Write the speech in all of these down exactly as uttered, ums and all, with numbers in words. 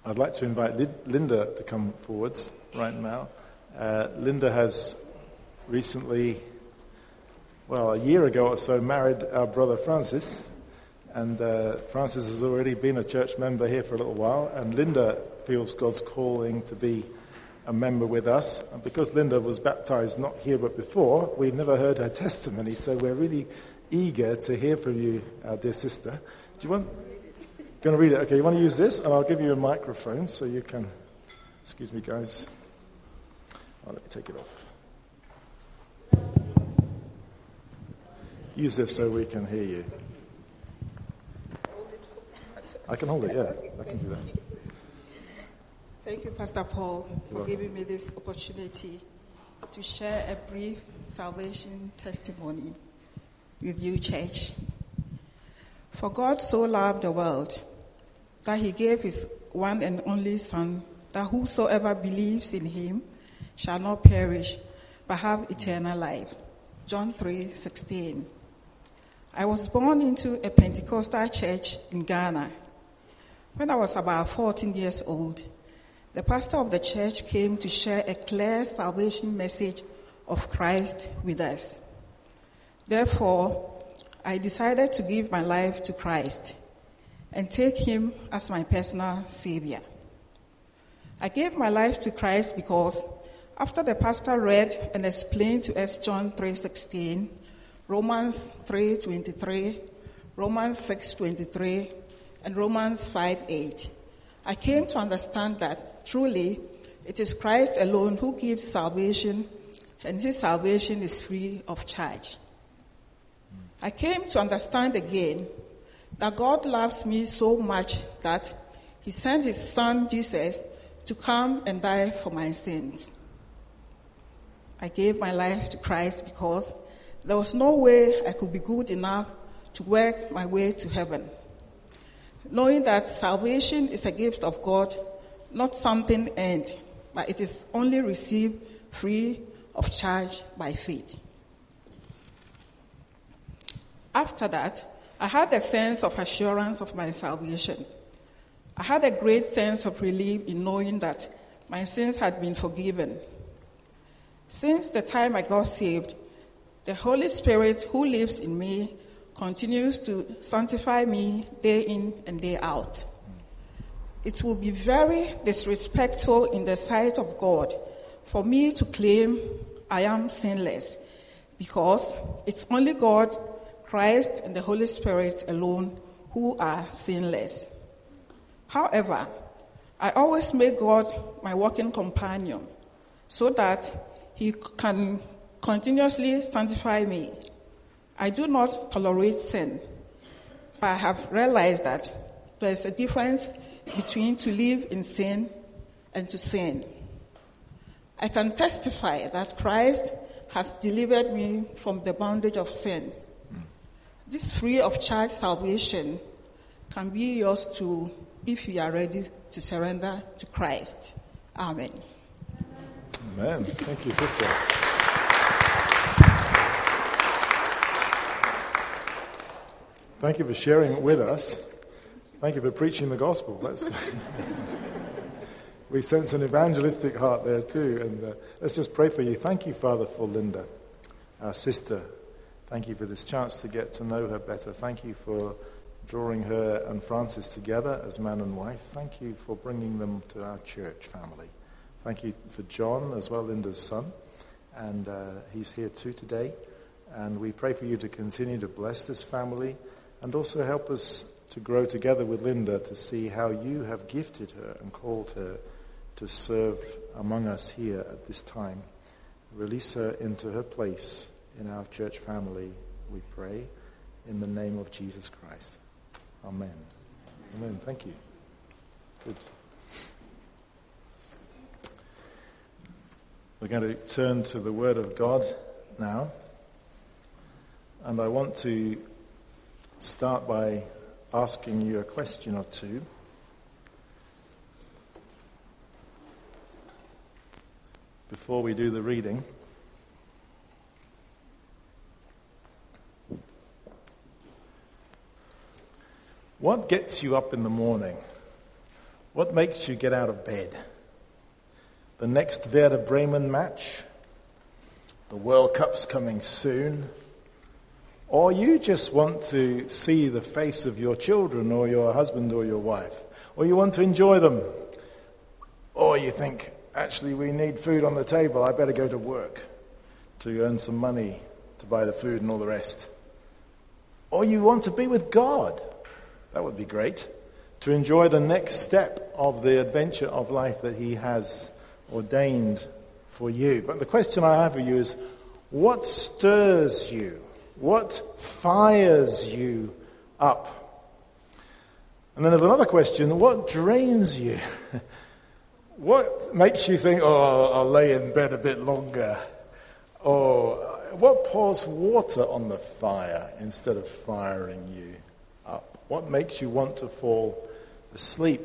I'd like to invite Linda to come forwards right now. Uh, Linda has recently, well, a year ago or so, married our brother Francis. And uh, Francis has already been a church member here for a little while. And Linda feels God's calling to be a member with us. And because Linda was baptized not here but before, we never heard her testimony. So we're really eager to hear from you, our dear sister. Do you want... Going to read it. Okay, you want to use this, and I'll give you a microphone so you can. Excuse me, guys. Oh, let me take it off. Use this so we can hear you. I can hold it. Yeah, I can do that. Thank you, Pastor Paul, for giving me this opportunity to share a brief salvation testimony with you, church. For God so loved the world that he gave his one and only Son, that whosoever believes in him shall not perish, but have eternal life. John three sixteen. I was born into a Pentecostal church in Ghana. When I was about fourteen years old, the pastor of the church came to share a clear salvation message of Christ with us. Therefore, I decided to give my life to Christ and take him as my personal savior. I gave my life to Christ because after the pastor read and explained to us John three sixteen, Romans three twenty-three, Romans six twenty-three, and Romans five eight, I came to understand that truly it is Christ alone who gives salvation, and his salvation is free of charge. I came to understand again that God loves me so much that he sent his son Jesus to come and die for my sins. I gave my life to Christ because there was no way I could be good enough to work my way to heaven. Knowing that salvation is a gift of God, not something earned, but it is only received free of charge by faith. After that, I had a sense of assurance of my salvation. I had a great sense of relief in knowing that my sins had been forgiven. Since the time I got saved, the Holy Spirit who lives in me continues to sanctify me day in and day out. It will be very disrespectful in the sight of God for me to claim I am sinless, because it's only God, Christ, and the Holy Spirit alone who are sinless. However, I always make God my walking companion so that he can continuously sanctify me. I do not tolerate sin, but I have realized that there is a difference between to live in sin and to sin. I can testify that Christ has delivered me from the bondage of sin. This free of charge salvation can be yours too if you are ready to surrender to Christ. Amen. Amen. Thank you, sister. Thank you for sharing it with us. Thank you for preaching the gospel. That's we sense an evangelistic heart there too. And uh, let's just pray for you. Thank you, Father, for Linda, our sister. Thank you for this chance to get to know her better. Thank you for drawing her and Francis together as man and wife. Thank you for bringing them to our church family. Thank you for John as well, Linda's son. And uh, he's here too today. And we pray for you to continue to bless this family and also help us to grow together with Linda to see how you have gifted her and called her to serve among us here at this time. Release her into her place in our church family, we pray, in the name of Jesus Christ. Amen. Amen. Thank you. Good. We're going to turn to the Word of God now. And I want to start by asking you a question or two. Before we do the reading. What gets you up in the morning? What makes you get out of bed? The next Werder Bremen match? The World Cup's coming soon? Or you just want to see the face of your children or your husband or your wife? Or you want to enjoy them? Or you think, actually, we need food on the table, I better go to work to earn some money to buy the food and all the rest. Or you want to be with God. That would be great. To enjoy the next step of the adventure of life that he has ordained for you. But the question I have for you is, what stirs you? What fires you up? And then there's another question, what drains you? What makes you think, oh, I'll lay in bed a bit longer? Or what pours water on the fire instead of firing you up? What makes you want to fall asleep?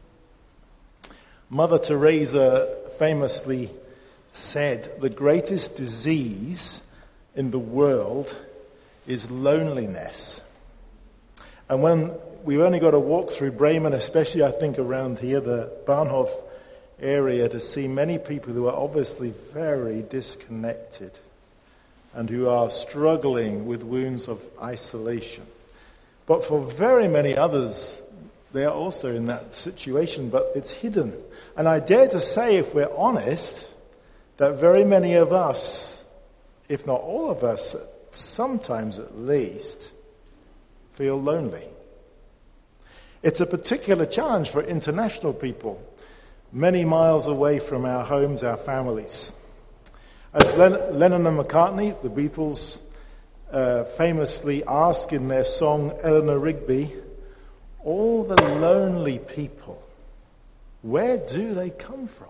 Mother Teresa famously said, the greatest disease in the world is loneliness. And when we've only got to walk through Bremen, especially I think around here, the Bahnhof area, to see many people who are obviously very disconnected and who are struggling with wounds of isolation. But for very many others, they are also in that situation, but it's hidden. And I dare to say, if we're honest, that very many of us, if not all of us, sometimes at least, feel lonely. It's a particular challenge for international people, many miles away from our homes, our families. As Len- Lennon and McCartney, the Beatles, uh, famously ask in their song Eleanor Rigby, all the lonely people, where do they come from?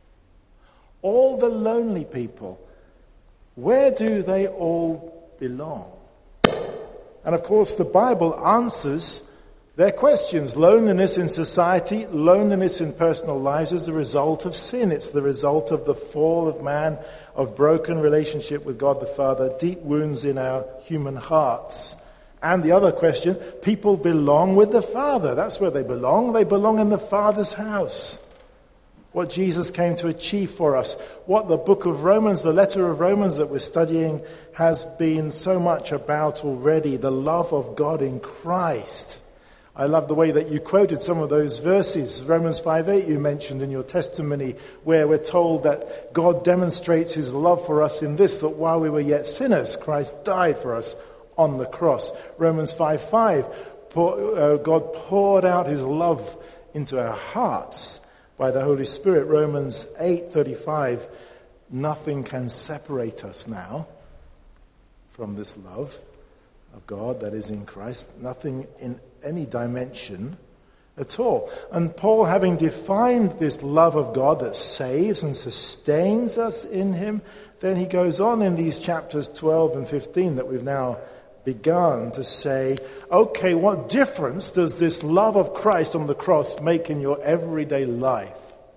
All the lonely people, where do they all belong? And of course, the Bible answers their questions. Loneliness in society, loneliness in personal lives is the result of sin. It's the result of the fall of man, of broken relationship with God the Father, deep wounds in our human hearts. And the other question, people belong with the Father. That's where they belong. They belong in the Father's house. What Jesus came to achieve for us, what the book of Romans, the letter of Romans that we're studying, has been so much about already, the love of God in Christ. I love the way that you quoted some of those verses. Romans five eight you mentioned in your testimony, where we're told that God demonstrates his love for us in this, that while we were yet sinners, Christ died for us on the cross. Romans five five, God poured out his love into our hearts by the Holy Spirit. Romans eight thirty-five, nothing can separate us now from this love of God that is in Christ. Nothing in any dimension at all. And Paul, having defined this love of God that saves and sustains us in him, then he goes on in these chapters twelve and fifteen that we've now begun to say, okay, what difference does this love of Christ on the cross make in your everyday life?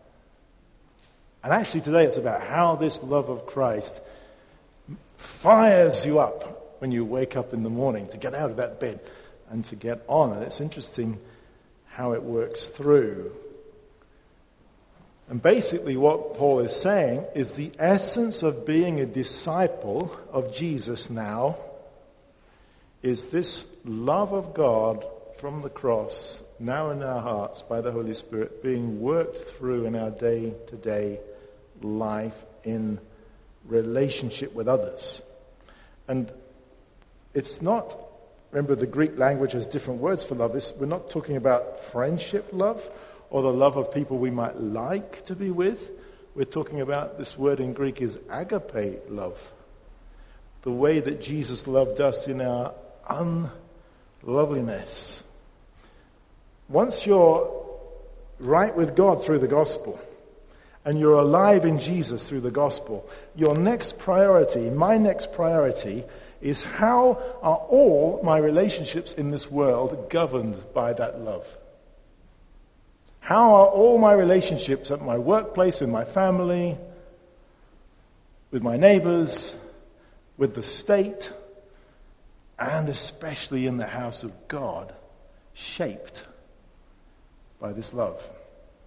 And actually today it's about how this love of Christ fires you up when you wake up in the morning to get out of that bed and to get on. And it's interesting how it works through. And basically what Paul is saying is the essence of being a disciple of Jesus now is this love of God from the cross, now in our hearts by the Holy Spirit, being worked through in our day-to-day life in relationship with others. And it's not, remember the Greek language has different words for love. It's, we're not talking about friendship love or the love of people we might like to be with. We're talking about, this word in Greek is agape love. The way that Jesus loved us in our unloveliness. Once you're right with God through the gospel, and you're alive in Jesus through the gospel, your next priority, my next priority, is how are all my relationships in this world governed by that love? How are all my relationships at my workplace, in my family, with my neighbors, with the state, and especially in the house of God, shaped by this love?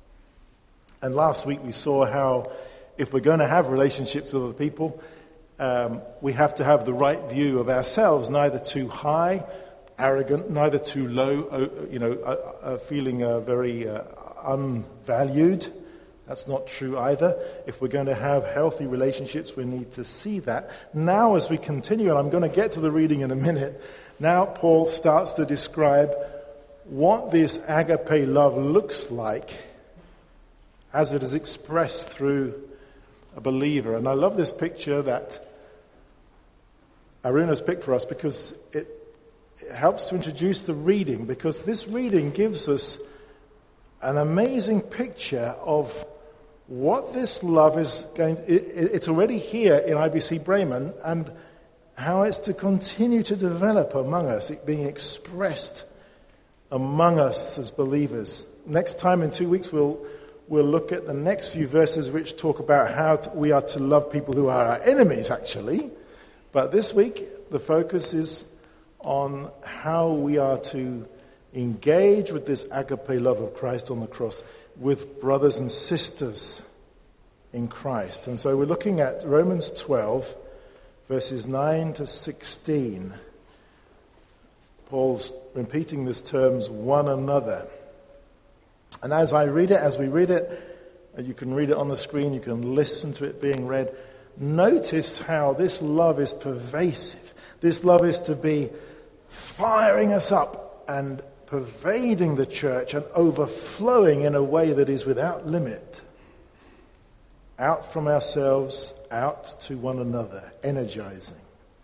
And last week we saw how if we're going to have relationships with other people, um, we have to have the right view of ourselves, neither too high, arrogant, neither too low, you know, uh, uh, feeling uh, very uh, unvalued. That's not true either. If we're going to have healthy relationships, we need to see that. Now as we continue, and I'm going to get to the reading in a minute, now Paul starts to describe what this agape love looks like as it is expressed through a believer. And I love this picture that Aruna's picked for us because it, it helps to introduce the reading, because this reading gives us an amazing picture of what this love is going to, it, it's already here in I B C Bremen, and how it's to continue to develop among us, it being expressed among us as believers. Next time, in two weeks, we'll we'll look at the next few verses which talk about how to, we are to love people who are our enemies, actually. But this week, the focus is on how we are to engage with this agape love of Christ on the cross with brothers and sisters in Christ. And so we're looking at Romans twelve, verses nine to sixteen. Paul's repeating this terms, one another. And as I read it, as we read it, you can read it on the screen, you can listen to it being read. Notice how this love is pervasive. This love is to be firing us up and pervading the church and overflowing in a way that is without limit. Out from ourselves, out to one another, energizing.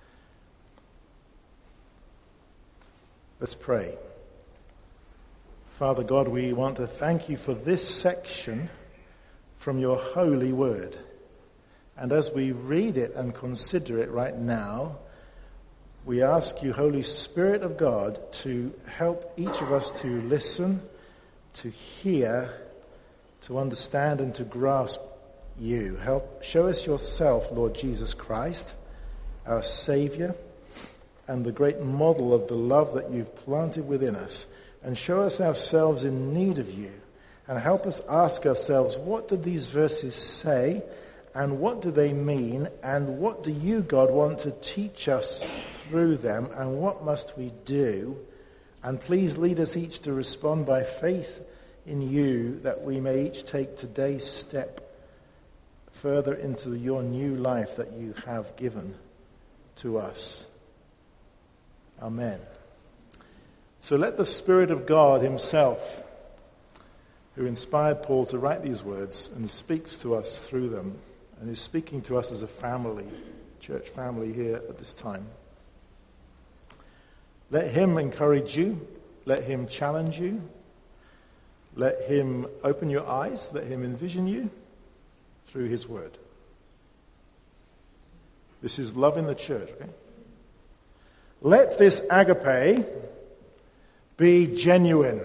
Let's pray. Father God, we want to thank you for this section from your holy word. And as we read it and consider it right now, we ask you, Holy Spirit of God, to help each of us to listen, to hear, to understand, and to grasp you. Help show us yourself, Lord Jesus Christ, our Savior, and the great model of the love that you've planted within us. And show us ourselves in need of you. And help us ask ourselves, what do these verses say? And what do they mean? And what do you, God, want to teach us through them? And what must we do? And please lead us each to respond by faith in you, that we may each take today's step further into your new life that you have given to us. Amen. So let the Spirit of God himself, who inspired Paul to write these words and speaks to us through them, and is speaking to us as a family, church family here at this time. Let him encourage you. Let him challenge you. Let him open your eyes. Let him envision you through his word. This is love in the church. Okay? Let this agape be genuine.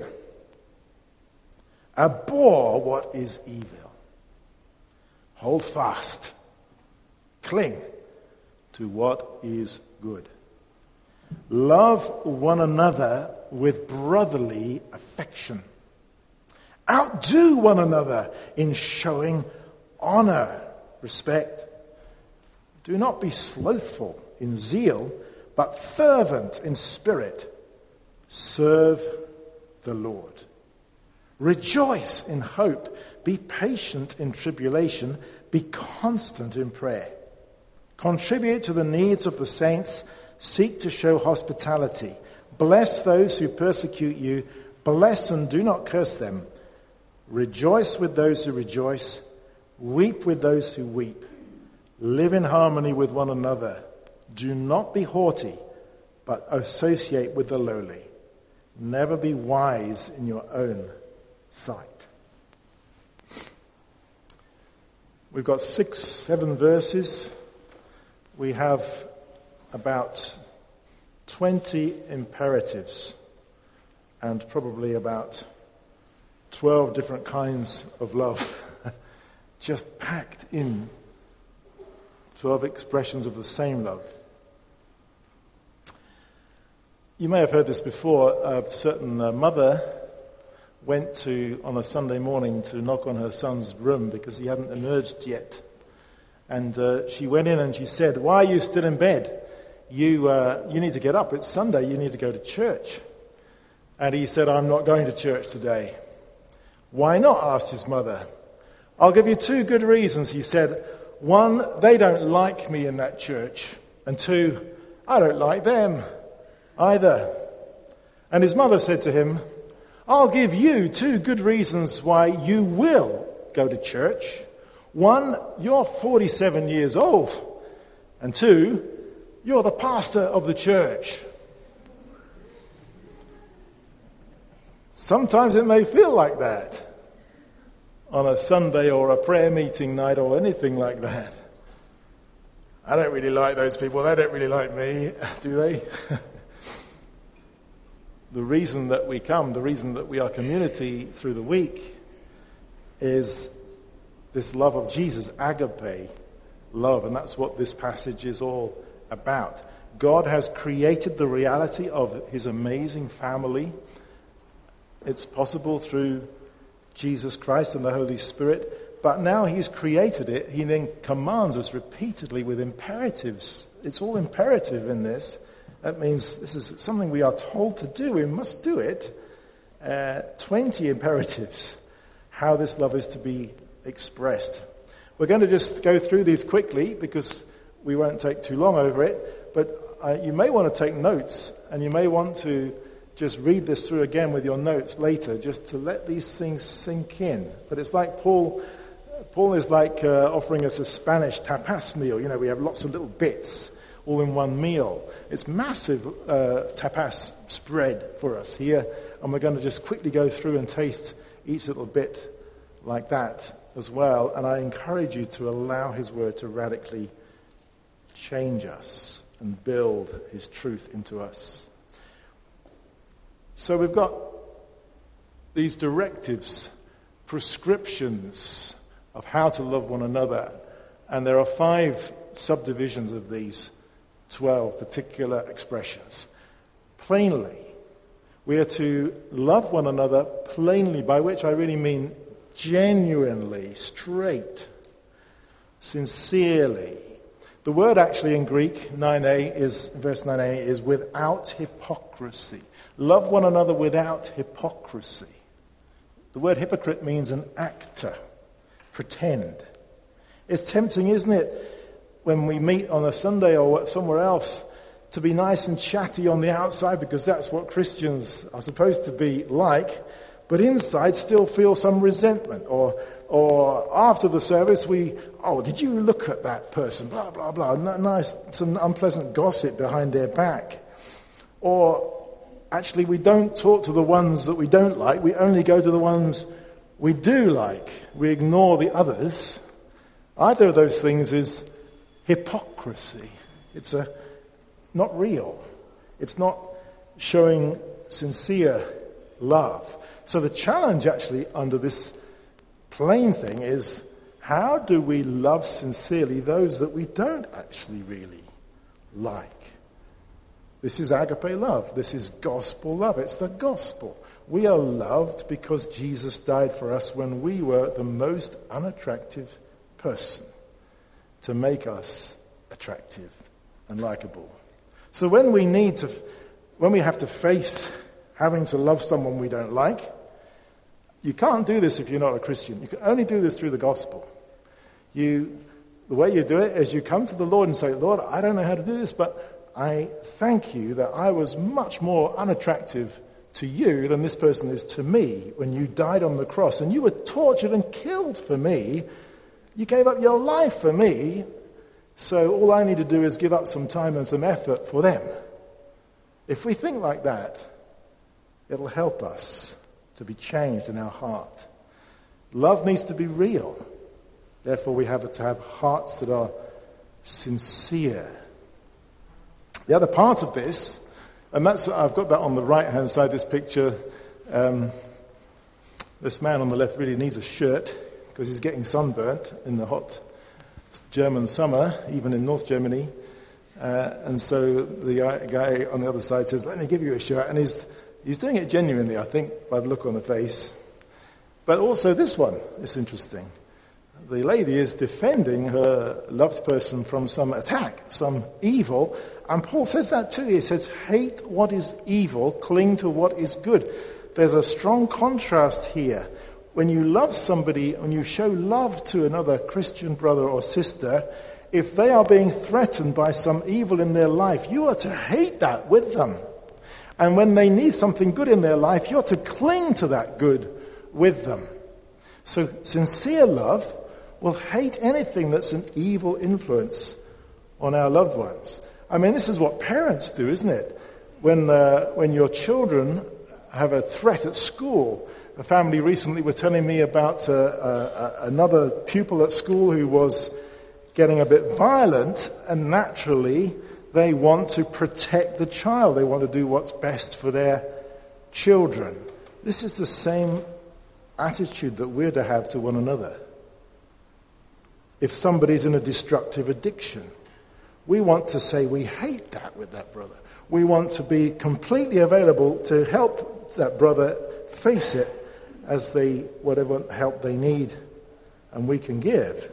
Abhor what is evil. Hold fast. Cling to what is good. Love one another with brotherly affection. Outdo one another in showing honor, respect. Do not be slothful in zeal, but fervent in spirit. Serve the Lord. Rejoice in hope. Be patient in tribulation. Be constant in prayer. Contribute to the needs of the saints. Seek to show hospitality. Bless those who persecute you. Bless and do not curse them. Rejoice with those who rejoice. Weep with those who weep. Live in harmony with one another. Do not be haughty, but associate with the lowly. Never be wise in your own sight. We've got six, seven verses. We have about twenty imperatives and probably about twelve different kinds of love just packed in twelve expressions of the same love. You may have heard this before. A certain uh, mother went to, on a Sunday morning, to knock on her son's room because he hadn't emerged yet. And uh, she went in and she said, "Why are you still in bed? You, uh, you need to get up. It's Sunday. You need to go to church." And he said, "I'm not going to church today." "Why not?" asked his mother. "I'll give you two good reasons," he said. "One, they don't like me in that church. And two, I don't like them either." And his mother said to him, "I'll give you two good reasons why you will go to church. One, you're forty-seven years old. And two, you're the pastor of the church." Sometimes it may feel like that on a Sunday or a prayer meeting night or anything like that. I don't really like those people. They don't really like me, do they? The reason that we come, the reason that we are community through the week is this love of Jesus, agape love, and that's what this passage is all about. God has created the reality of his amazing family. It's possible through Jesus Christ and the Holy Spirit, but now he's created it, he then commands us repeatedly with imperatives. It's all imperative in this. That means this is something we are told to do. We must do it. Uh, twenty imperatives, how this love is to be expressed. We're going to just go through these quickly because we won't take too long over it, but uh, you may want to take notes, and you may want to just read this through again with your notes later, just to let these things sink in. But it's like Paul, Paul is like uh, offering us a Spanish tapas meal. You know, we have lots of little bits all in one meal. It's massive uh, tapas spread for us here, and we're going to just quickly go through and taste each little bit like that as well. And I encourage you to allow his word to radically change us and build his truth into us. So we've got these directives, prescriptions of how to love one another, and there are five subdivisions of these twelve particular expressions. Plainly, we are to love one another plainly, by which I really mean genuinely, straight, sincerely. The word actually in Greek, nine a, is, verse nine a, is without hypocrisy. Love one another without hypocrisy. The word hypocrite means an actor, pretend. It's tempting, isn't it, when we meet on a Sunday or somewhere else, to be nice and chatty on the outside because that's what Christians are supposed to be like, but inside still feel some resentment. Or or after the service we, oh, did you look at that person? Blah, blah, blah. Nice, some unpleasant gossip behind their back. Or actually we don't talk to the ones that we don't like. We only go to the ones we do like. We ignore the others. Either of those things is hypocrisy. It's a not real. It's not showing sincere love. So the challenge actually under this plain thing is, how do we love sincerely those that we don't actually really like? This is agape love. This is gospel love. It's the gospel. We are loved because Jesus died for us when we were the most unattractive person, to make us attractive and likable. So when we need to, when we have to face having to love someone we don't like, you can't do this if you're not a Christian. You can only do this through the gospel. You, the way you do it is you come to the Lord and say, Lord, I don't know how to do this, but I thank you that I was much more unattractive to you than this person is to me when you died on the cross, and you were tortured and killed for me. You gave up your life for me, so all I need to do is give up some time and some effort for them. If we think like that, it'll help us to be changed in our heart. Love needs to be real. Therefore, we have to have hearts that are sincere. The other part of this, and that's, I've got that on the right-hand side of this picture. Um, this man on the left really needs a shirt, because he's getting sunburnt in the hot German summer, even in North Germany. Uh, and so the guy on the other side says, let me give you a shirt. And he's, He's doing it genuinely, I think, by the look on the face. But also this one is interesting. The lady is defending her loved person from some attack, some evil. And Paul says that too. He says, hate what is evil, cling to what is good. There's a strong contrast here. When you love somebody, when you show love to another Christian brother or sister, if they are being threatened by some evil in their life, you are to hate that with them. And when they need something good in their life, you are to cling to that good with them. So sincere love will hate anything that's an evil influence on our loved ones. I mean, this is what parents do, isn't it? When uh, when your children have a threat at school. A family recently were telling me about uh, uh, another pupil at school who was getting a bit violent, and naturally they want to protect the child. They want to do what's best for their children. This is the same attitude that we're to have to one another. If somebody's in a destructive addiction, we want to say we hate that with that brother. We want to be completely available to help that brother face it as they, whatever help they need and we can give.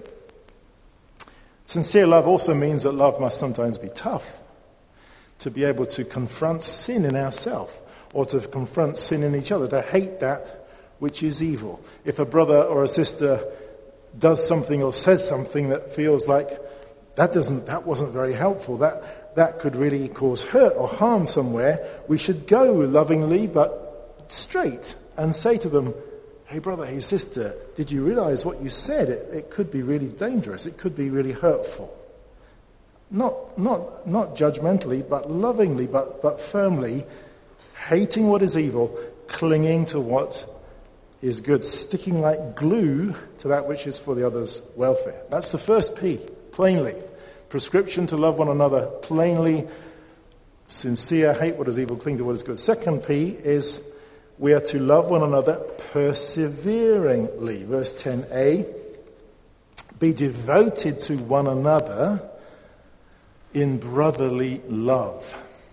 Sincere love also means that love must sometimes be tough. To be able to confront sin in ourselves, or to confront sin in each other, to hate that which is evil. If a brother or a sister does something or says something that feels like that doesn't, that wasn't very helpful, that, that could really cause hurt or harm somewhere, we should go lovingly but straight and say to them, hey brother, hey sister, did you realize what you said? It, it could be really dangerous. It could be really hurtful. Not, not, not judgmentally, but lovingly, but, but firmly, hating what is evil, clinging to what is good, sticking like glue to that which is for the other's welfare. That's the first P, plainly. Prescription to love one another plainly, sincere, hate what is evil, cling to what is good. Second P is we are to love one another perseveringly. Verse ten a, be devoted to one another in brotherly love.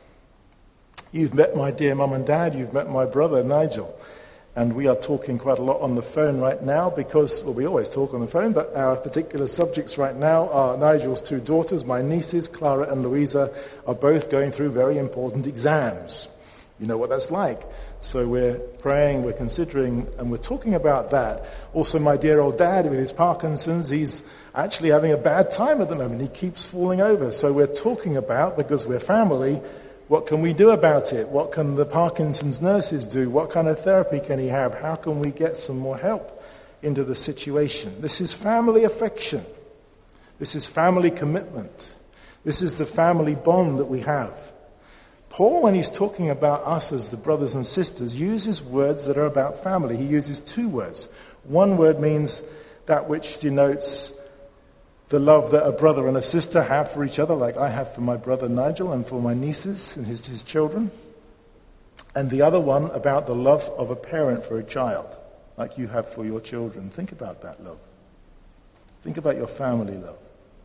You've met my dear mum and dad, you've met my brother Nigel, and we are talking quite a lot on the phone right now because, well, we always talk on the phone, but our particular subjects right now are Nigel's two daughters, my nieces, Clara and Louisa, are both going through very important exams. You know what that's like. So we're praying, we're considering, and we're talking about that. Also, my dear old dad with his Parkinson's, he's actually having a bad time at the moment. He keeps falling over. So we're talking about, because we're family, what can we do about it? What can the Parkinson's nurses do? What kind of therapy can he have? How can we get some more help into the situation? This is family affection. This is family commitment. This is the family bond that we have. Paul, when he's talking about us as the brothers and sisters, uses words that are about family. He uses two words. One word means that which denotes the love that a brother and a sister have for each other, like I have for my brother Nigel and for my nieces and his, his children. And the other one about the love of a parent for a child, like you have for your children. Think about that love. Think about your family love.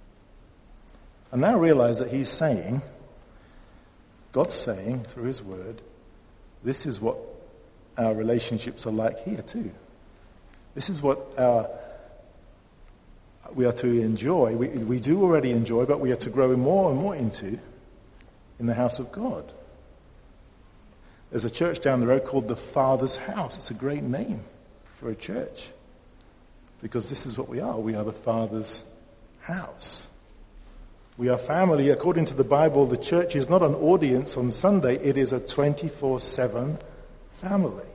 And now realize that he's saying, God's saying through his word, this is what our relationships are like here too. This is what our, we are to enjoy. We, we do already enjoy, but we are to grow more and more into in the house of God. There's a church down the road called the Father's House. It's a great name for a church because this is what we are. We are the Father's house. We are family. According to the Bible, the church is not an audience on Sunday. It is a twenty-four seven family.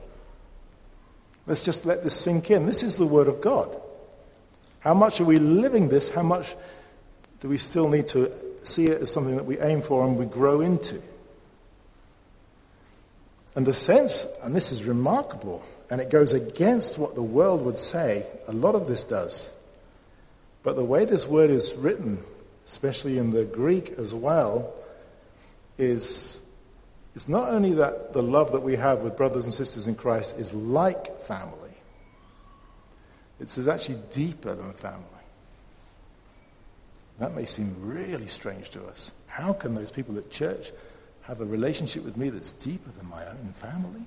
Let's just let this sink in. This is the Word of God. How much are we living this? How much do we still need to see it as something that we aim for and we grow into? And the sense, and this is remarkable, and it goes against what the world would say, a lot of this does. But the way this word is written, especially in the Greek as well, is it's not only that the love that we have with brothers and sisters in Christ is like family, it's actually deeper than family. That may seem really strange to us. How can those people at church have a relationship with me that's deeper than my own family?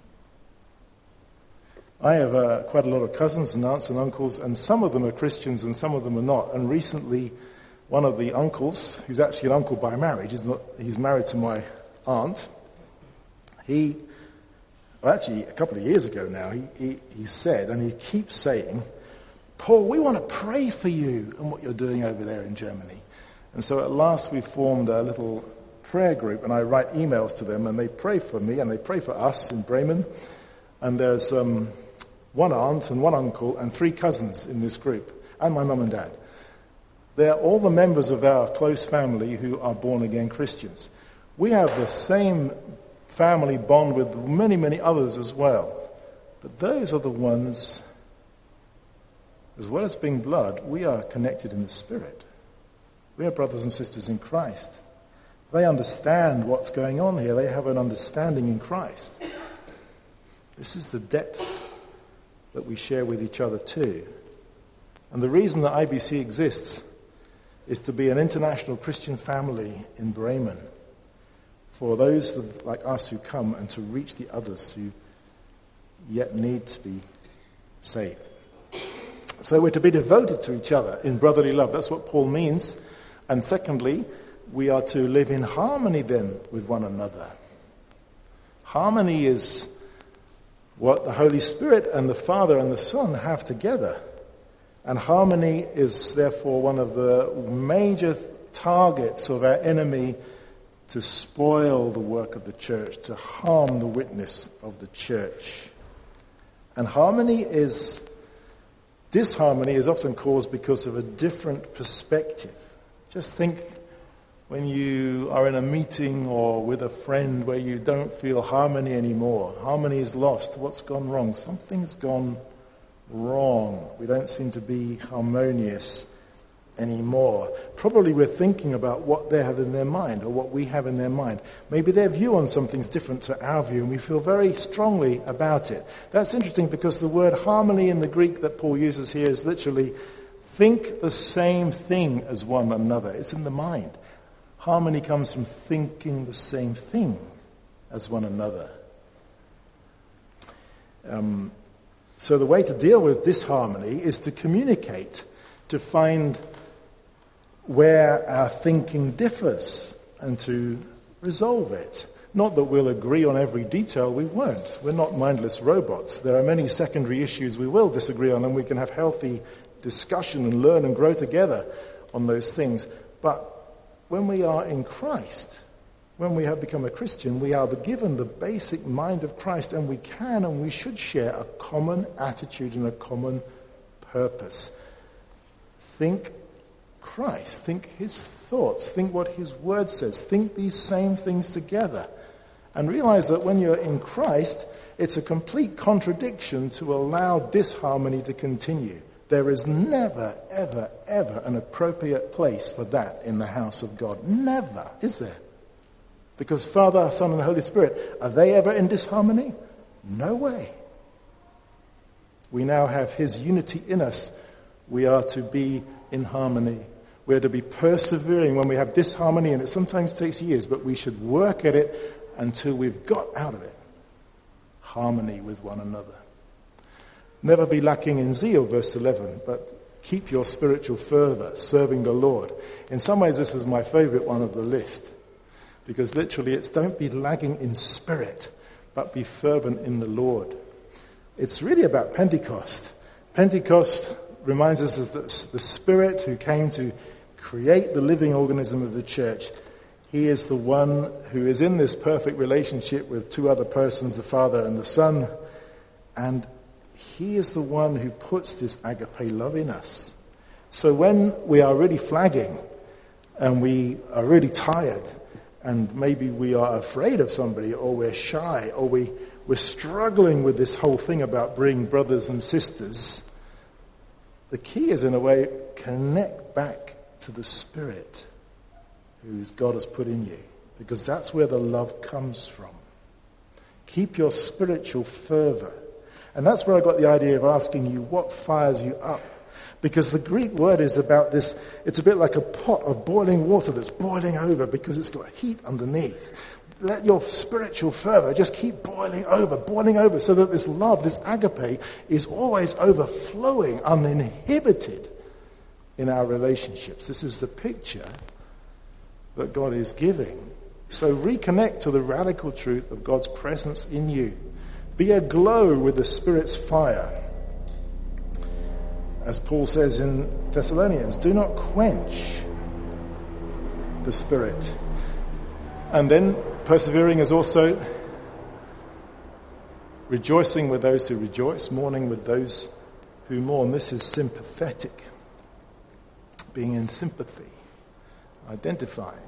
I have uh, quite a lot of cousins and aunts and uncles, and some of them are Christians and some of them are not. And recently, one of the uncles, who's actually an uncle by marriage, he's, not, he's married to my aunt, he, well, actually a couple of years ago now, he, he, he said, and he keeps saying, Paul, we want to pray for you and what you're doing over there in Germany. And so at last we formed a little prayer group, and I write emails to them, and they pray for me, and they pray for us in Bremen. And there's um, one aunt and one uncle and three cousins in this group, and my mum and dad. They're all the members of our close family who are born-again Christians. We have the same family bond with many, many others as well. But those are the ones, as well as being blood, we are connected in the Spirit. We are brothers and sisters in Christ. They understand what's going on here. They have an understanding in Christ. This is the depth that we share with each other too. And the reason that I B C exists is to be an international Christian family in Bremen for those like us who come and to reach the others who yet need to be saved. So we're to be devoted to each other in brotherly love. That's what Paul means. And secondly, we are to live in harmony then with one another. Harmony is what the Holy Spirit and the Father and the Son have together. And harmony is therefore one of the major targets of our enemy to spoil the work of the church, to harm the witness of the church. And harmony is, disharmony is often caused because of a different perspective. Just think when you are in a meeting or with a friend where you don't feel harmony anymore. Harmony is lost. What's gone wrong? Something's gone wrong. We don't seem to be harmonious anymore. Probably we're thinking about what they have in their mind or what we have in their mind. Maybe their view on something's different to our view and we feel very strongly about it. That's interesting because the word harmony in the Greek that Paul uses here is literally think the same thing as one another. It's in the mind. Harmony comes from thinking the same thing as one another. Um, so the way to deal with disharmony is to communicate, to find where our thinking differs and to resolve it. Not that we'll agree on every detail, we won't. We're not mindless robots. There are many secondary issues we will disagree on, and we can have healthy discussion and learn and grow together on those things. But when we are in Christ, when we have become a Christian, we are given the basic mind of Christ, and we can and we should share a common attitude and a common purpose. Think Christ, think his thoughts, think what his word says, think these same things together. And realize that when you're in Christ, it's a complete contradiction to allow disharmony to continue. There is never, ever, ever an appropriate place for that in the house of God. Never, is there? Because Father, Son, and Holy Spirit, are they ever in disharmony? No way. We now have his unity in us. We are to be in harmony. We are to be persevering when we have disharmony, and it sometimes takes years, but we should work at it until we've got out of it. Harmony with one another. Never be lacking in zeal, verse eleven, but keep your spiritual fervor, serving the Lord. In some ways, this is my favorite one of the list, because literally it's don't be lagging in spirit, but be fervent in the Lord. It's really about Pentecost. Pentecost reminds us of the, the Spirit who came to create the living organism of the church. He is the one who is in this perfect relationship with two other persons, the Father and the Son, and he is the one who puts this agape love in us. So when we are really flagging and we are really tired and maybe we are afraid of somebody or we're shy or we, we're struggling with this whole thing about being brothers and sisters, the key is, in a way, connect back to the Spirit whose God has put in you, because that's where the love comes from. Keep your spiritual fervor. And that's where I got the idea of asking you what fires you up. Because the Greek word is about this, it's a bit like a pot of boiling water that's boiling over because it's got heat underneath. let your spiritual fervor just keep boiling over, boiling over, so that this love, this agape, is always overflowing, uninhibited in our relationships. This is the picture that God is giving. So reconnect to the radical truth of God's presence in you. Be aglow with the Spirit's fire. As Paul says in Thessalonians, do not quench the Spirit. And then persevering is also rejoicing with those who rejoice, mourning with those who mourn. This is sympathetic, being in sympathy, identifying.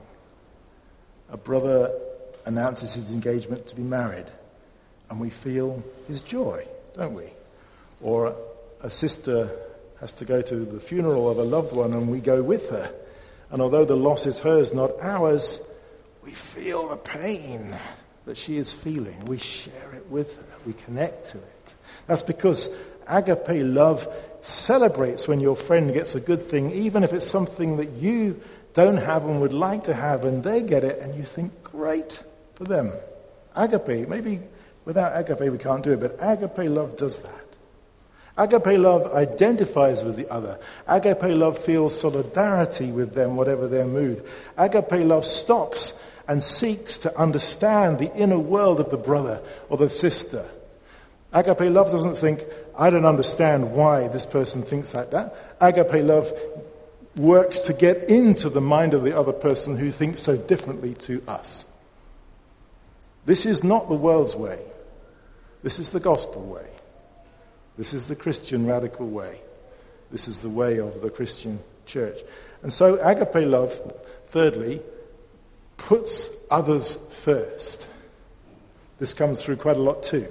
A brother announces his engagement to be married, and we feel his joy, don't we? Or a sister has to go to the funeral of a loved one, and we go with her. And although the loss is hers, not ours, we feel the pain that she is feeling. We share it with her. We connect to it. That's because agape love celebrates when your friend gets a good thing, even if it's something that you don't have and would like to have, and they get it, and you think, great for them. Agape, maybe without agape we can't do it, but agape love does that. Agape love identifies with the other. Agape love feels solidarity with them, whatever their mood. Agape love stops and seeks to understand the inner world of the brother or the sister. Agape love doesn't think, I don't understand why this person thinks like that. Agape love works to get into the mind of the other person who thinks so differently to us. This is not the world's way. This is the gospel way. This is the Christian radical way. This is the way of the Christian church. And so agape love, thirdly, puts others first. This comes through quite a lot too.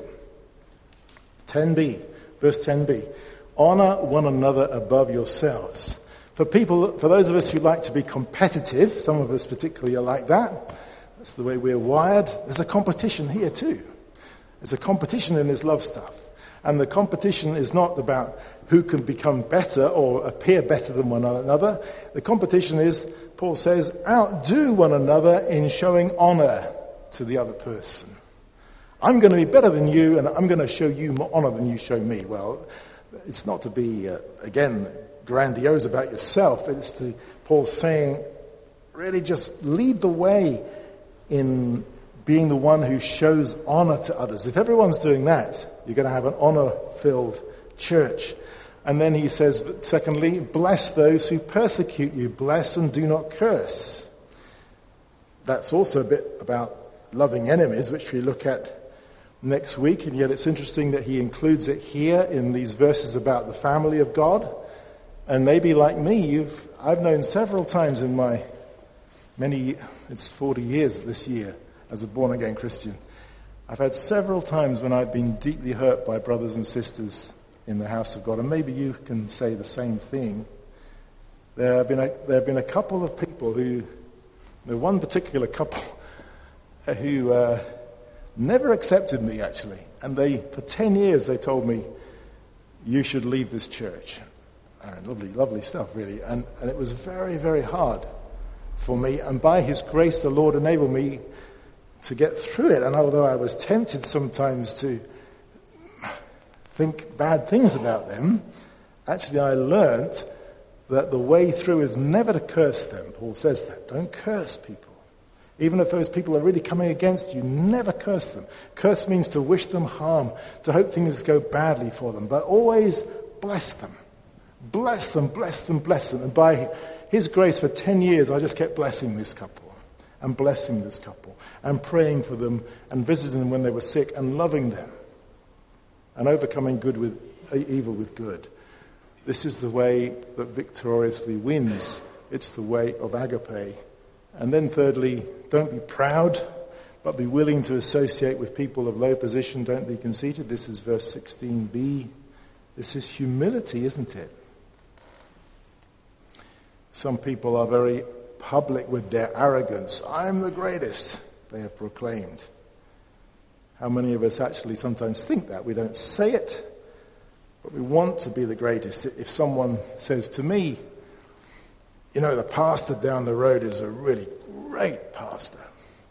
ten b, verse ten b. Honor one another above yourselves. For people, for those of us who like to be competitive, some of us particularly are like that, that's the way we're wired, there's a competition here too. There's a competition in this love stuff. And the competition is not about who can become better or appear better than one another. The competition is, Paul says, outdo one another in showing honor to the other person. I'm going to be better than you, and I'm going to show you more honor than you show me. Well, it's not to be, uh, again, grandiose about yourself, but it's to, Paul's saying, really just lead the way in being the one who shows honor to others. If everyone's doing that, you're going to have an honor-filled church. And then he says, secondly, bless those who persecute you. Bless and do not curse. That's also a bit about loving enemies, which we look at next week. And yet it's interesting that he includes it here in these verses about the family of God. And maybe like me, you've I've known several times in my many, it's forty years this year as a born-again Christian. I've had several times when I've been deeply hurt by brothers and sisters in the house of God, and maybe you can say the same thing. There have been a, there have been a couple of people who, there one particular couple who uh, never accepted me actually, and they for ten years they told me, you should leave this church. And lovely, lovely stuff really, and, and it was very, very hard for me, and by his grace the Lord enabled me to get through it. And although I was tempted sometimes to think bad things about them, actually I learnt that the way through is never to curse them. Paul says that. Don't curse people. Even if those people are really coming against you, never curse them. Curse means to wish them harm, to hope things go badly for them, but always bless them. Bless them, bless them, bless them. And by his grace for ten years, I just kept blessing this couple and blessing this couple and praying for them and visiting them when they were sick and loving them and overcoming good with evil with good. This is the way that victoriously wins. It's the way of agape. And then thirdly, don't be proud, but be willing to associate with people of low position. Don't be conceited. This is verse sixteen b. This is humility, isn't it? Some people are very public with their arrogance. I'm the greatest, they have proclaimed. How many of us actually sometimes think that? We don't say it, but we want to be the greatest. If someone says to me, you know, the pastor down the road is a really great pastor.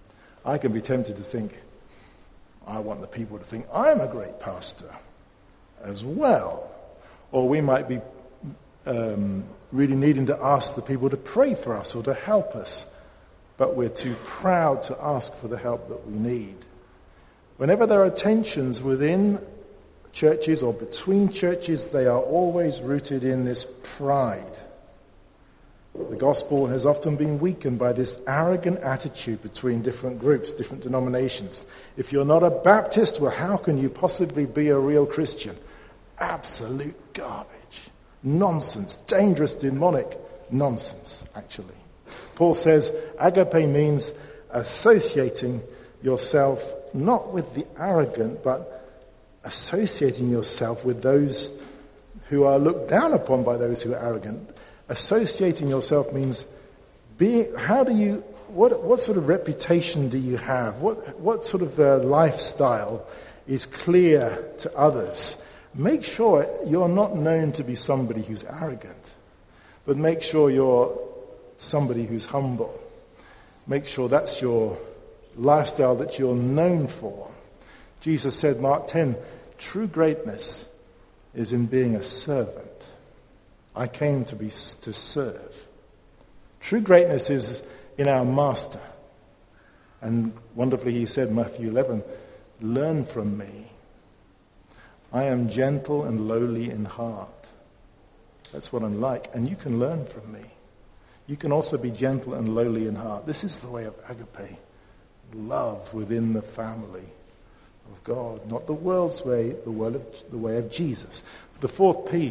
I can be tempted to think, I want the people to think I'm a great pastor as well. Or we might be um, really needing to ask the people to pray for us or to help us, but we're too proud to ask for the help that we need. Whenever there are tensions within churches or between churches, they are always rooted in this pride. The gospel has often been weakened by this arrogant attitude between different groups, different denominations. If you're not a Baptist, well, how can you possibly be a real Christian? Absolute garbage. Nonsense. Dangerous, demonic nonsense, actually. Paul says agape means associating yourself not with the arrogant, but associating yourself with those who are looked down upon by those who are arrogant. Associating yourself means being, how do you, what what sort of reputation do you have? What what sort of uh, lifestyle is clear to others? Make sure you're not known to be somebody who's arrogant, but make sure you're somebody who's humble. Make sure that's your lifestyle that you're known for. Jesus said, Mark ten, true greatness is in being a servant. I came to be to serve. True greatness is in our master. And wonderfully he said, Matthew eleven, learn from me. I am gentle and lowly in heart. That's what I'm like. And you can learn from me. You can also be gentle and lowly in heart. This is the way of agape. Love within the family of God. Not the world's way, the, world of, the way of Jesus. The fourth P,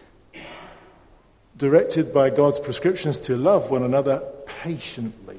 directed by God's prescriptions to love one another patiently.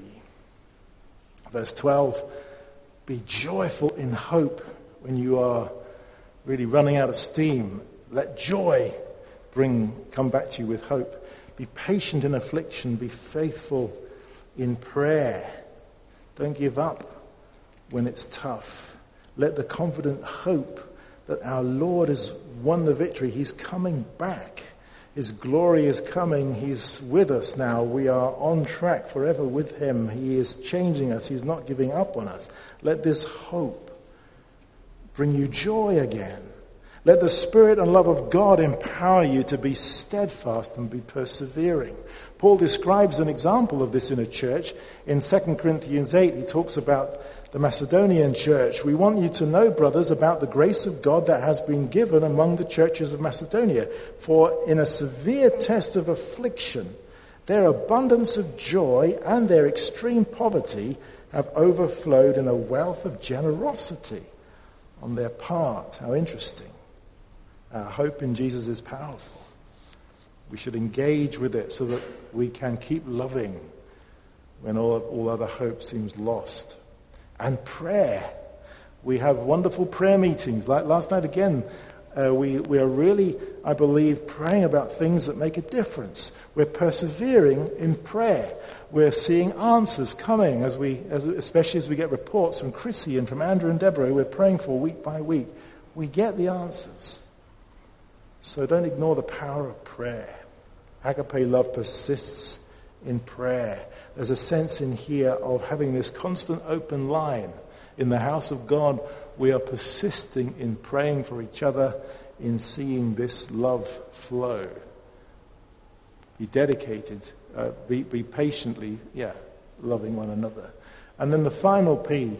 Verse twelve, be joyful in hope when you are really running out of steam. Let joy bring come back to you with hope. Be patient in affliction. Be faithful in prayer. Don't give up when it's tough. Let the confident hope that our Lord has won the victory. He's coming back. His glory is coming. He's with us now. We are on track forever with him. He is changing us. He's not giving up on us. Let this hope bring you joy again. Let the Spirit and love of God empower you to be steadfast and be persevering. Paul describes an example of this in a church. In Second Corinthians eight, he talks about the Macedonian church. We want you to know, brothers, about the grace of God that has been given among the churches of Macedonia. For in a severe test of affliction, their abundance of joy and their extreme poverty have overflowed in a wealth of generosity on their part. How interesting. Our hope in Jesus is powerful. We should engage with it so that we can keep loving when all, all other hope seems lost. And prayer. We have wonderful prayer meetings. Like last night again, uh, we, we are really, I believe, praying about things that make a difference. We're persevering in prayer. We're seeing answers coming, as we, as, especially as we get reports from Chrissy and from Andrew and Deborah, who we're praying for week by week. We get the answers. So don't ignore the power of prayer. Agape love persists in prayer. There's a sense in here of having this constant open line. In the house of God, we are persisting in praying for each other, in seeing this love flow. Be dedicated, uh, be, be patiently, yeah, loving one another. And then the final P,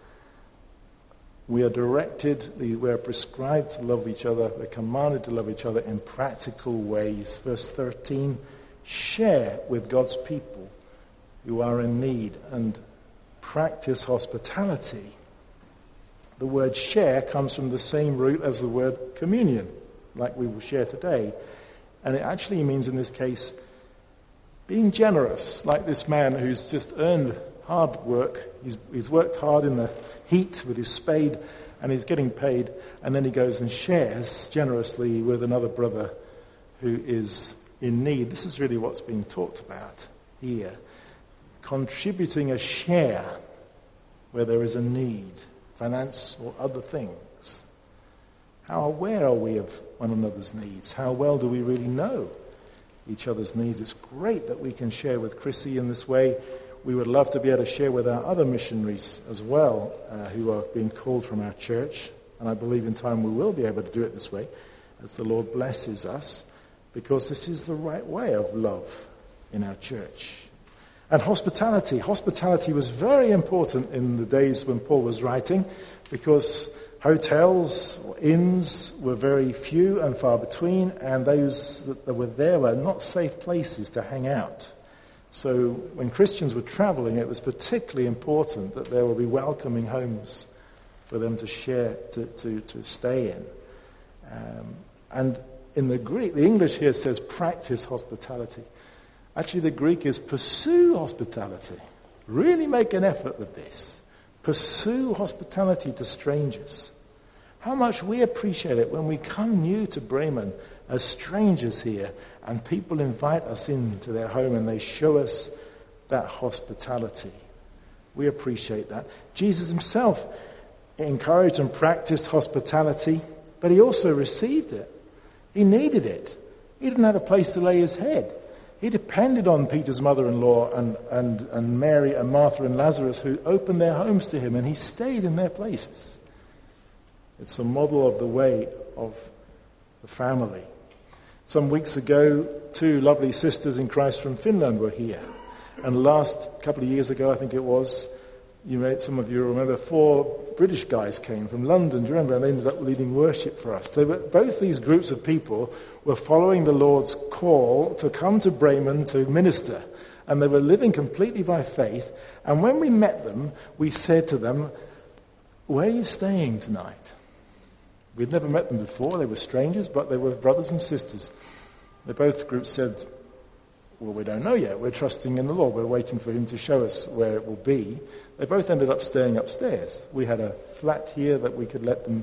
we are directed, we are prescribed to love each other, we're commanded to love each other in practical ways. Verse thirteen, share with God's people who are in need and practice hospitality. The word share comes from the same root as the word communion, like we will share today. And it actually means in this case, being generous, like this man who's just earned hard work. He's, he's worked hard in the heat with his spade and he's getting paid. And then he goes and shares generously with another brother who is in need. This is really what's being talked about here. Contributing a share where there is a need, finance or other things. How aware are we of one another's needs? How well do we really know each other's needs? It's great that we can share with Chrissy in this way. we would love to be able to share with our other missionaries as well, uh, who are being called from our church. And I believe in time we will be able to do it this way, as the Lord blesses us, because this is the right way of love in our church. And hospitality. Hospitality was very important in the days when Paul was writing, because hotels or inns were very few and far between, and those that were there were not safe places to hang out. So when Christians were traveling, it was particularly important that there would be welcoming homes for them to share, to, to, to stay in. Um, and in the Greek, the English here says practice hospitality. Actually, the Greek is pursue hospitality. Really make an effort with this. Pursue hospitality to strangers. How much we appreciate it when we come new to Bremen as strangers here and people invite us into their home and they show us that hospitality. We appreciate that. Jesus himself encouraged and practiced hospitality, but he also received it. He needed it. He didn't have a place to lay his head. He depended on Peter's mother-in-law and, and, and Mary and Martha and Lazarus, who opened their homes to him, and he stayed in their places. It's a model of the way of the family. Some weeks ago, two lovely sisters in Christ from Finland were here. And last couple of years ago, I think it was, you may, some of you remember, four British guys came from London, do you remember? And they ended up leading worship for us. So both these groups of people were following the Lord's call to come to Bremen to minister. And they were living completely by faith. And when we met them, we said to them, "Where are you staying tonight?" We'd never met them before. They were strangers, but they were brothers and sisters. They both groups said, "Well, we don't know yet. We're trusting in the Lord. We're waiting for him to show us where it will be." They both ended up staying upstairs. We had a flat here that we could let them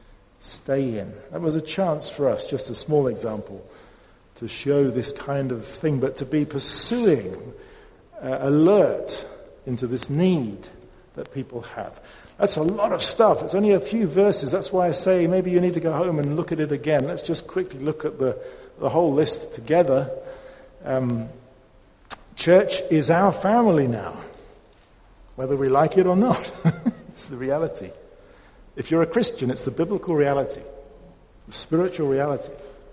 stay in. That was a chance for us, just a small example, to show this kind of thing, but to be pursuing, uh, alert into this need that people have. That's a lot of stuff. It's only a few verses. That's why I say maybe you need to go home and look at it again. Let's just quickly look at the, the whole list together. Um, church is our family now, whether we like it or not. It's the reality. If you're a Christian, it's the biblical reality, the spiritual reality,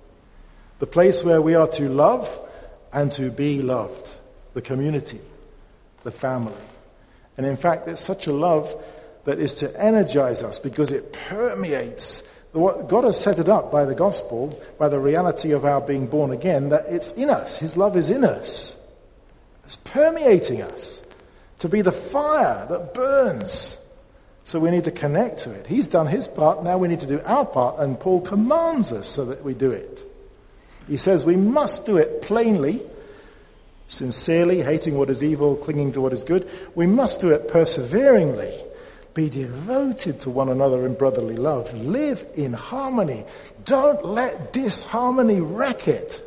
the place where we are to love and to be loved, the community, the family. And in fact, it's such a love that is to energize us because it permeates. God has set it up by the gospel, by the reality of our being born again, that it's in us. His love is in us. It's permeating us to be the fire that burns. So we need to connect to it. He's done his part. Now we need to do our part. And Paul commands us so that we do it. He says we must do it plainly, sincerely, hating what is evil, clinging to what is good. We must do it perseveringly. Be devoted to one another in brotherly love. Live in harmony. Don't let disharmony wreck it.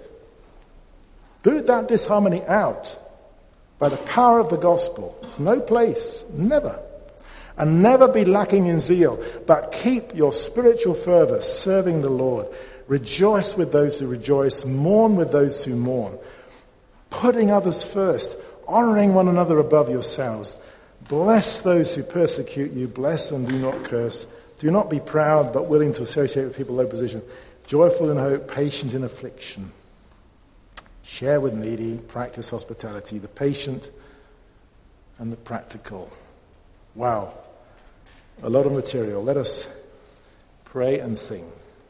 Boot that disharmony out by the power of the gospel. There's no place, never. And never be lacking in zeal, but keep your spiritual fervor serving the Lord. Rejoice with those who rejoice, mourn with those who mourn. Putting others first, honoring one another above yourselves. Bless those who persecute you. Bless and do not curse. Do not be proud, but willing to associate with people of low position. Joyful in hope, patient in affliction. Share with needy. Practice hospitality. The patient and the practical. Wow. A lot of material. Let us pray and sing.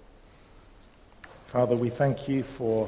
Father, we thank you for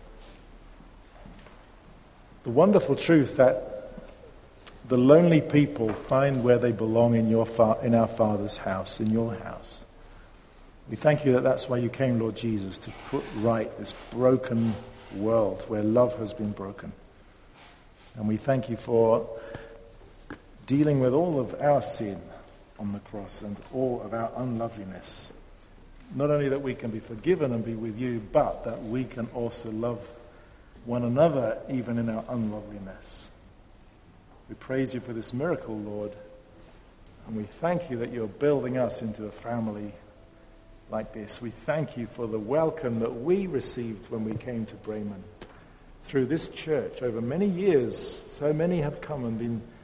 the wonderful truth that the lonely people find where they belong in your fa- in our Father's house, in your house. We thank you that that's why you came, Lord Jesus, to put right this broken world where love has been broken. And we thank you for dealing with all of our sin on the cross and all of our unloveliness. Not only that we can be forgiven and be with you, but that we can also love one another even in our unloveliness. We praise you for this miracle, Lord, and we thank you that you're building us into a family like this. We thank you for the welcome that we received when we came to Bremen. Through this church, over many years, so many have come and been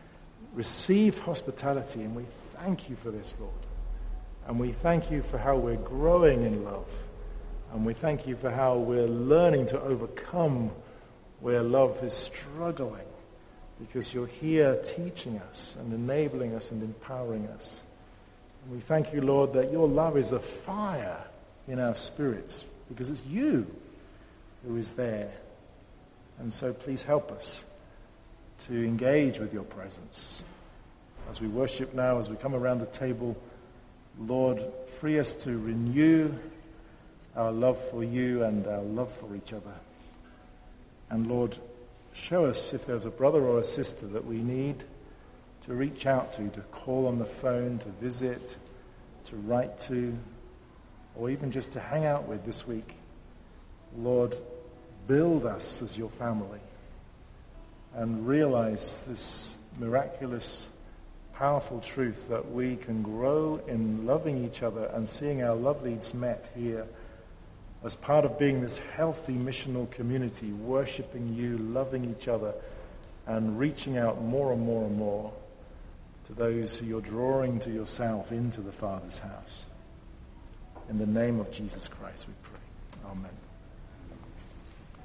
received hospitality, and we thank you for this, Lord. And we thank you for how we're growing in love. And we thank you for how we're learning to overcome where love is struggling, because you're here teaching us and enabling us and empowering us. And we thank you, Lord, that your love is a fire in our spirits, because it's you who is there. And so please help us to engage with your presence. As we worship now, as we come around the table, Lord, free us to renew our love for you and our love for each other. And Lord, show us if there's a brother or a sister that we need to reach out to, to call on the phone, to visit, to write to, or even just to hang out with this week. Lord, build us as your family and realize this miraculous, powerful truth that we can grow in loving each other and seeing our love needs met here as part of being this healthy missional community, worshiping you, loving each other, and reaching out more and more and more to those who you're drawing to yourself into the Father's house. In the name of Jesus Christ we pray. Amen.